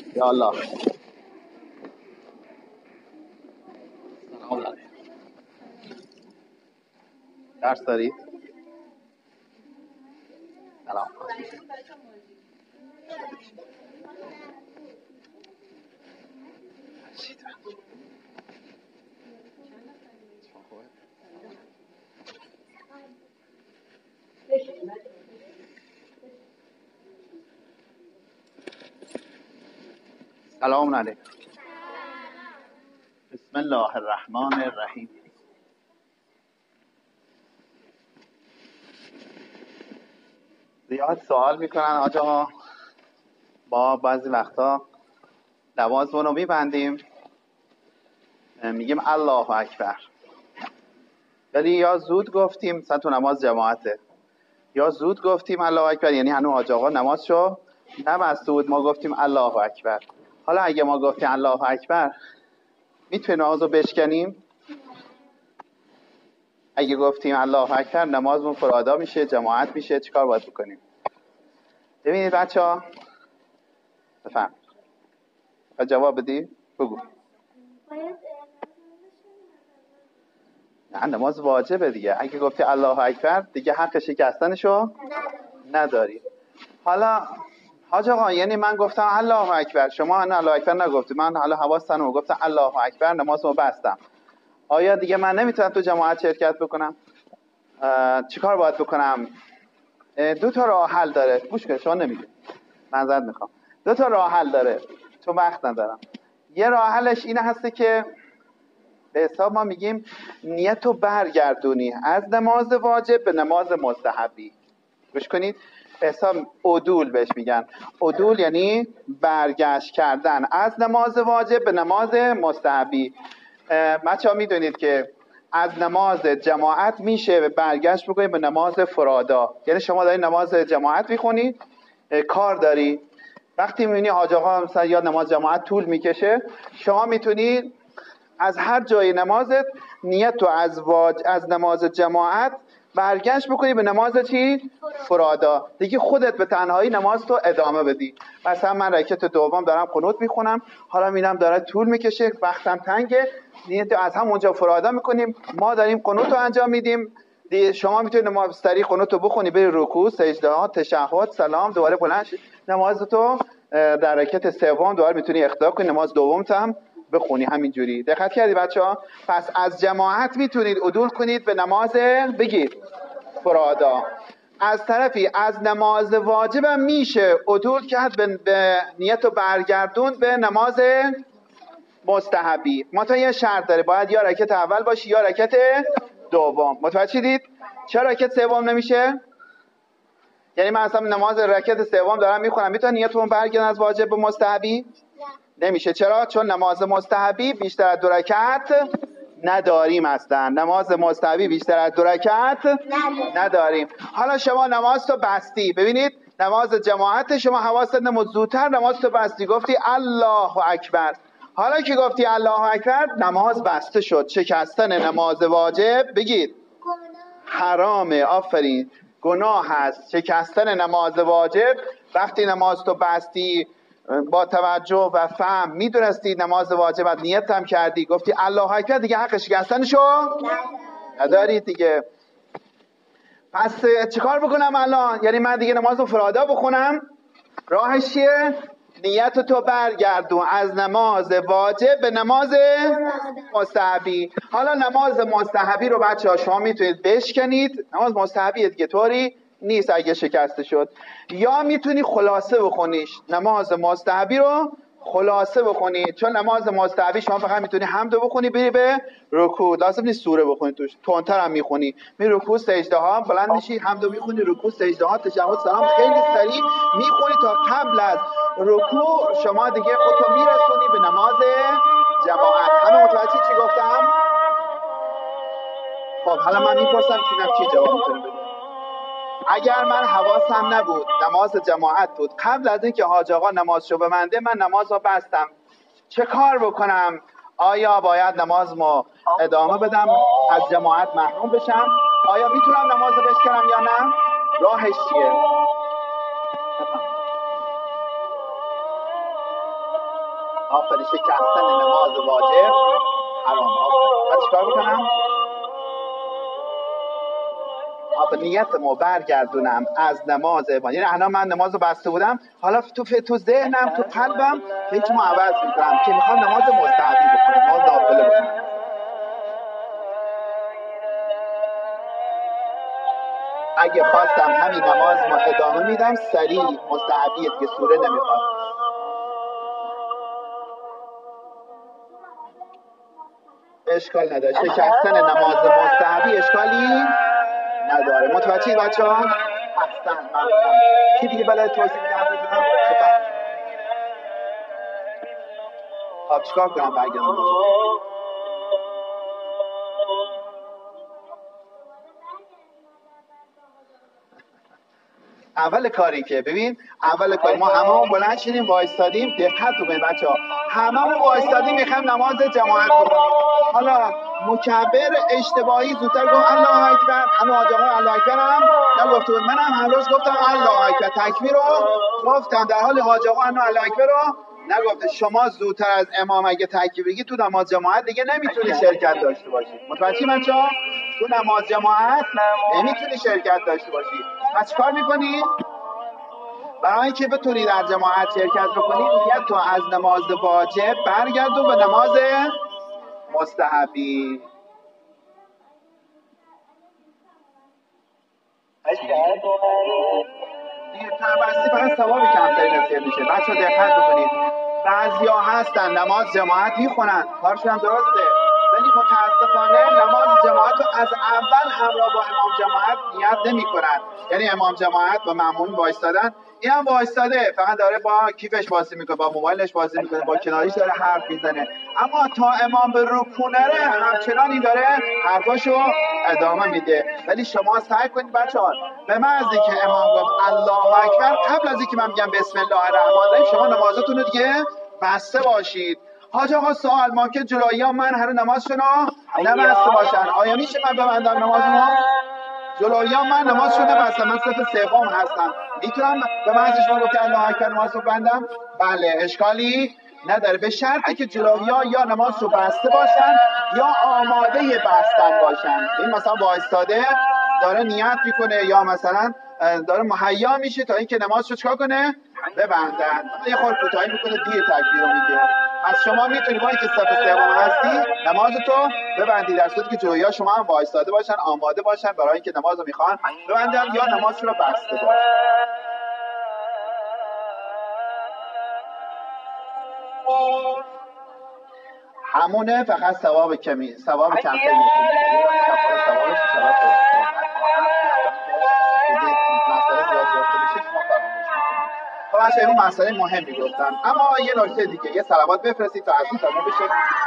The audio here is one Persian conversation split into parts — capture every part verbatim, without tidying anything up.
یا الله. سلام علیکم. درس دارید؟ سلام. سلام علیکم. بسم الله الرحمن الرحیم. زیاد سوال میکنن آقا، ما بعضی وقتا نمازمون رو میبندیم میگیم الله اکبر، ولی یا زود گفتیم مثلا تو نماز جماعته، یا زود گفتیم الله اکبر، یعنی هنوز حاج آقا نمازشو نبسته بود ما گفتیم الله اکبر. حالا اگه ما گفتیم الله اکبر میتونیم نماز رو بشکنیم؟ اگه گفتیم الله اکبر نمازمون فرادا میشه، جماعت میشه، چیکار باید بکنیم؟ ببینید بچه‌ها، بفهم جواب بدی؟ بگو. نه، نماز واجبه دیگه. اگه گفتی الله اکبر دیگه حق شکستنشو نداری. حالا حاج آقا یعنی من گفتم الله اکبر، شما ان الله اکبر نگفتی، من حالا حواستم گفتم الله اکبر، نمازمو بستم، آیا دیگه من نمیتونم تو جماعت شرکت بکنم؟ چیکار باید بکنم؟ دو تا راه حل داره. گوش کن، شما نمیگی، معذرت میخوام. دو تا راه حل داره، تو وقت ندارم. یه راه حلش اینه هسته که به حساب ما میگیم نیتو برگردونی از نماز واجب به نماز مستحبی. گوش کنید، به حساب عدول بهش میگن. عدول یعنی برگشت کردن از نماز واجب به نماز مستحبی. بچه‌ها میدونید که از نماز جماعت میشه برگشت بکنید به نماز فرادا. یعنی شما داری نماز جماعت میخونی، کار داری، وقتی میبینی حاج آقا مثلا یا نماز جماعت طول میکشه، شما میتونی از هر جای نمازت نیت تو از واج... از نماز جماعت برگشت بکنی به نماز چی؟ فرادا. دیگه خودت به تنهایی نماز تو ادامه بدی. مثلا من رکعت دوم دارم قنوت میخونم، حالا میبینم داره طول میکشه، وقتم تنگه، نیت از همونجا فرادا میکنیم، ما داریم قنوت رو انجام میدیم. دیگه شما میتونید نماز سری قنوت رو بخونی، بری رکوع، سجده ها، تشهد، سلام، دوباره بلند شی نماز تو در رکعت سوم دوباره میتونی اقضا کنی، نماز دوم هم بخونی همینجوری. دقت کردی بچه‌ها؟ پس از جماعت میتونید عدول کنید به نماز بگید فرادا. از طرفی از نماز واجب هم میشه عدول کرد به, به نیت و برگردون به نماز مستحبی. مثلا یه شرط داره، باید یا رکعت اول باشی یا رکعت دوم. متوجه شدید؟ چرا رکعت سوم نمیشه؟ یعنی من اصلا نماز رکعت سوم دارم میخونم، میتونم نیتمو برگردونم از واجب به مستحبی؟ نمیشه. چرا؟ چون نماز مستحبی بیشتر از دو رکعت نداریم. اصلا نماز مستحبی بیشتر از دو رکعت نداریم. حالا شما نماز تو بستی، ببینید نماز جماعت شما حواست نمود، زودتر نماز تو بستی، گفتی الله اکبر. حالا که گفتی الله اکبر نماز بسته شد. شکستن نماز واجب بگید حرامه. آفرین، گناه هست شکستن نماز واجب. وقتی نماز تو بستی با توجه و فهم میدونستی نماز واجبت، نیت هم کردی، گفتی الله اکبر، دیگه حق شکستنشو نداری دیگه. پس چیکار بکنم الان؟ یعنی من دیگه نماز رو فرادا بخونم؟ راهش چیه؟ نیت تو برگردون از نماز واجب به نماز مستحبی. حالا نماز مستحبی رو بچه‌ها شما میتونید بشکنید، نماز مستحبی دیگه طوری نیست اگه شکسته شد. یا میتونی خلاصه بخونیش، نماز مستحبی رو خلاصه بخونی، چون نماز مستحبی شما فقط میتونی حمد بخونی بری به رکوع، لازم نیست سوره بخونی توش، تندتر هم میخونی، میری رکوع سجده ها بلند میشی، حمد میخونی، رکوع سجده ها تشهد سلام خیلی سریع میخونی تا قبل از رکوع شما دیگه خودتو میرسونی به نماز جماعت. همه متوجه چی گفتم؟ خب حالا من میپرسم که کی جواب میتونه بده. اگر من حواسم نبود نماز جماعت بود، قبل از اینکه حاج آقا نمازشو ببنده من نمازو بستم، چه کار بکنم؟ آیا باید نمازمو ادامه بدم از جماعت محروم بشم؟ آیا میتونم نمازو بشکنم یا نه؟ راهش چیه؟ آفرین. شکستن نماز واجب حرام. آفرین. من چیکار بکنم؟ آفرین. نیتمو برگردونم از نماز، یعنی الان من نماز رو بسته بودم، حالا تو تو ذهنم تو قلبم فکرمو عوض میکنم که میخوام نماز مستحبی بکنم، نماز نافله بکنم. اگه خواستم همین نماز ما ادامه میدم، سریع مستحبیه دیگه، سوره نمیخواد. اشکال نداره. شکستن نماز مستحبی اشکالی نداره. متوجه بچه ها؟ احسن. ممنونم. کی دیگه بلد توضیح میده؟ خب چیکار کنم برگردم؟ اول کاری که ببین، اول کاری ما هممون بلند شدیم وایستادیم، دقت بکنید بچه‌ها، هممون وایستادیم میخوایم نماز جماعت بخونیم. حالا مکبر اشتباهی زودتر گفت الله اکبر، همون حاج آقا الله اکبر هم نگفت بود، منم هر روز گفتم الله اکبر، تکبیر رو گفتم، در حال حاج آقا الله اکبر رو نگفته. شما زودتر از امام اگه تکبیر بگی تو نماز جماعت دیگه نمیتونی شرکت داشته باشی. متوجه بچه‌ها؟ تو نماز جماعت نمیتونی شرکت داشته باشی. پس چیکار می‌کنی؟ برای اینکه بتونی در جماعت شرکت بکنی، نیت تو از نماز واجب برگردون به نماز مستحبی. دیرتر بستی فقط ثواب کمتری نصیب میشه. بچه دقت بکنید، بعضیا هستن نماز جماعت میخونن، کارشون هم درسته، ولی متاسفانه نماز جماعت رو از اول همراه با امام جماعت نیت نمی کنن. یعنی امام جماعت با مأموم وایستادن، این هم وایستاده فقط داره با کیفش بازی میکنه، با موبایلش بازی میکنه، با کناریش داره حرف میزنه، اما تا امام به رکوع نره همچنان این داره حرفاشو ادامه میده. ولی شما سعی کنید بچه‌ها، به محض که امام گفت الله اکبر، قبل از اینکه من میگم بسم الله الرحمن الرحیم، شما نمازتون رو دیگه بسته باشید. حاج آقا سوال، ما که جلویی ها من هر نمازشون رو نبسته باشن، آیا میشه من ببندم نمازمو؟ جلویی ها من نمازشون رو نبستم، من صف سوم هستم، میتونم به محض شما گفت الله اکبر نماز رو بندم؟ بله، اشکالی نداره، به شرطی که جلویی ها یا نماز رو بسته باشن یا آماده بستن باشن. این مثلا وایستاده داره نیت میکنه یا مثلا داره مهیا میشه تا اینکه نمازشو چیکار کنه؟ ببندن. یه خورده کوتاهی میکنه، دیر تکبیر رو میگه. پس شما میتونید با اینکه صف سوم هستی نمازتو ببندید، در صورتی که جلویی شما هم وایستاده باشن، آماده باشن برای اینکه نمازو میخوان ببندن یا نمازشون رو بسته باشن. همونه، فقط ثواب کمی، ثواب کمتری میشه. ثوابش شباب مسئله زیاد گفته بشه شما فراموش میکنید. خب اصلا این مسئله مهمی گفتم. اما یه نکته دیگه، یه صلوات بفرستید تا از این تموم بشه.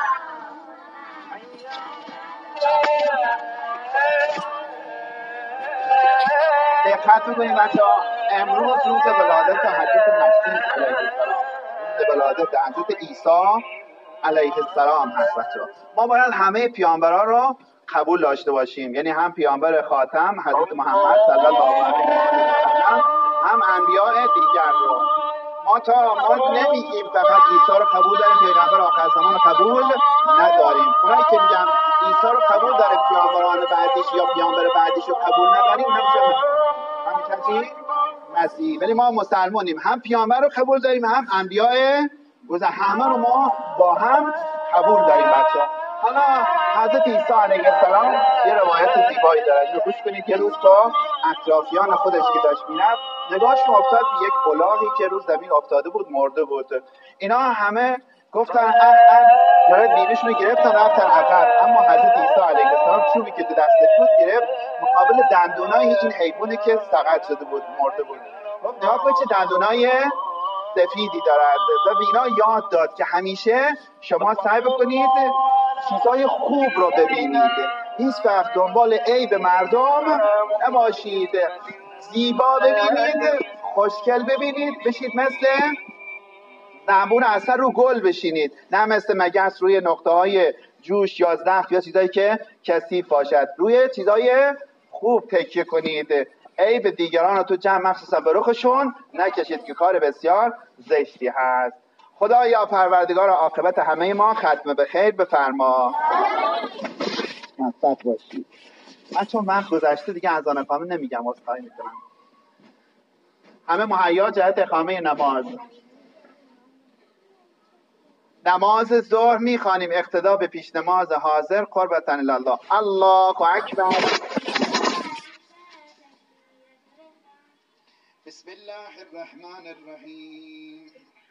دقت بکنید بچه‌ها، امروز روز ولادت حضرت مسیح علیه السلام، روز ولادت حضرت عیسی علیه السلام هست بچه‌ها. ما باید همه پیامبران رو قبول داشته باشیم، یعنی هم پیامبر خاتم حضرت محمد صلی الله علیه و سلم، هم انبیاء دیگر رو. ما تا ما نمیگیم فقط عیسی رو قبول داریم، پیغمبر آخر زمان رو قبول نداریم. اونایی که میگن عیسی رو قبول داره، پیامبران بعدیش یا پیامبر بعدیش رو قبول نداریم، نمیشه همیشه چی؟ مسیح. ولی ما مسلمانیم، هم پیامبر رو قبول داریم هم انبیاء گذشته، همه رو ما با هم قبول داریم بچه‌ها. حالا حضرت عیسی علیه السلام یه روایت زیبایی داره، اینو گوش کنید. یه روز با اطرافیان خودش که داشت میرفت، نگاهش افتاد به یک الاغی که روز زمین افتاده بود، مرده بود. اینا همه گفتن اه اه، داره بیبیشون رو گرفتن رفتن عقب، اما حضرت عیسی علیه السلام چوبی که تو دستش بود گرفت مقابل دندونای این حیوانی که سقط شده بود، مرده بود. گفت نگاه کنید چه دندونای سفیدی دارد. و بینا یاد داد که همیشه شما سعی بکنید چیزای خوب رو ببینید، هیچ وقت دنبال عیب مردم نباشید، زیبا ببینید، خوشگل ببینید، بشید مثل زنبور اثر رو گل بشینید، نه مثل مگس روی نقطه های جوش یا زخم یا چیزایی که کثیف باشد. روی چیزای خوب تکیه کنید، عیب دیگران رو تو جمع مخصوصا به رخشون نکشید که کار بسیار زشتی هست. خدایا پروردگار عاقبت همه ما ختم به خیر بفرما. موفق باشید. من چون وقت گذشته دیگه اذان اقامه نمیگم، عذرخواهی میکنم. همه مهیا جهت اقامه نماز. نماز ظهر میخوانیم اقتدا به پیش نماز حاضر قربتاً الله. الله اکبر. بسم الله الرحمن الرحیم.